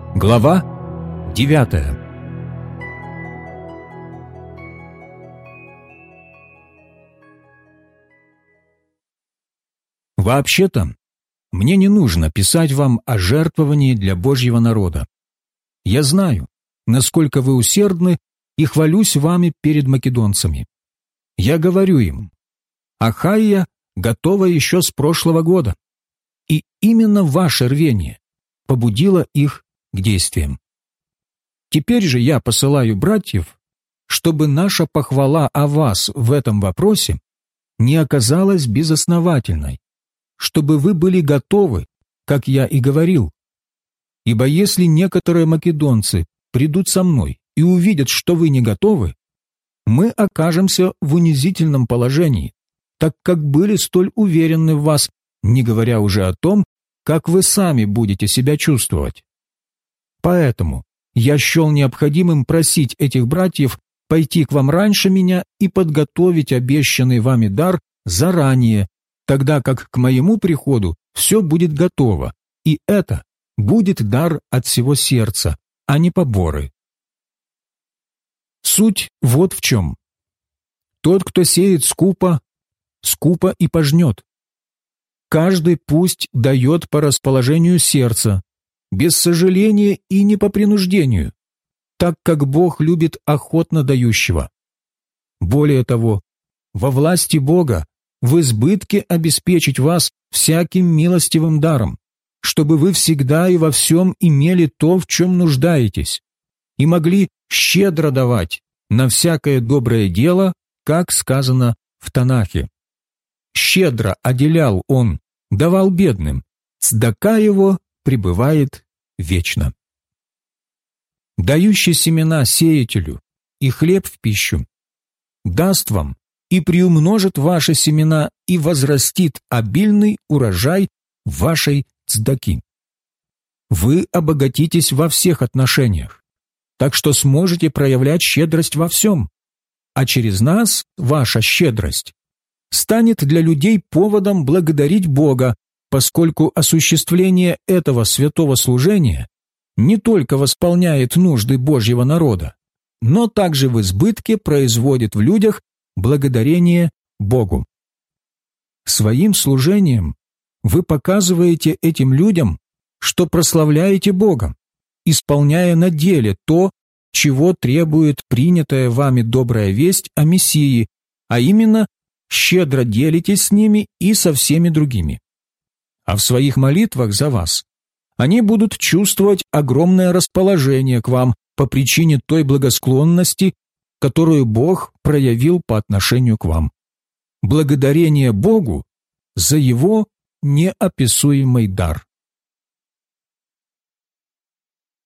Глава 9. Вообще-то, мне не нужно писать вам о жертвовании для Божьего народа. Я знаю, насколько вы усердны, и хвалюсь вами перед македонцами. Я говорю им: Ахайя готова еще с прошлого года, и именно ваше рвение побудило их к действиям. Теперь же я посылаю братьев, чтобы наша похвала о вас в этом вопросе не оказалась безосновательной, чтобы вы были готовы, как я и говорил. Ибо если некоторые македонцы придут со мной и увидят, что вы не готовы, мы окажемся в унизительном положении, так как были столь уверены в вас, не говоря уже о том, как вы сами будете себя чувствовать. Поэтому я счел необходимым просить этих братьев пойти к вам раньше меня и подготовить обещанный вами дар заранее, тогда как к моему приходу все будет готово, и это будет дар от всего сердца, а не поборы. Суть вот в чем. Тот, кто сеет скупо, скупо и пожнет. Каждый пусть дает по расположению сердца, без сожаления и не по принуждению, так как Бог любит охотно дающего. Более того, во власти Бога в избытке обеспечить вас всяким милостивым даром, чтобы вы всегда и во всем имели то, в чем нуждаетесь, и могли щедро давать на всякое доброе дело, как сказано в Танахе. Щедро отделял он, давал бедным, цдака его пребывает вечно. Дающий семена сеятелю и хлеб в пищу даст вам и приумножит ваши семена и возрастит обильный урожай вашей цдаки. Вы обогатитесь во всех отношениях, так что сможете проявлять щедрость во всем, а через нас ваша щедрость станет для людей поводом благодарить Бога, поскольку осуществление этого святого служения не только восполняет нужды Божьего народа, но также в избытке производит в людях благодарение Богу. Своим служением вы показываете этим людям, что прославляете Бога, исполняя на деле то, чего требует принятая вами добрая весть о Мессии, а именно щедро делитесь с ними и со всеми другими. А в своих молитвах за вас они будут чувствовать огромное расположение к вам по причине той благосклонности, которую Бог проявил по отношению к вам. Благодарение Богу за Его неописуемый дар.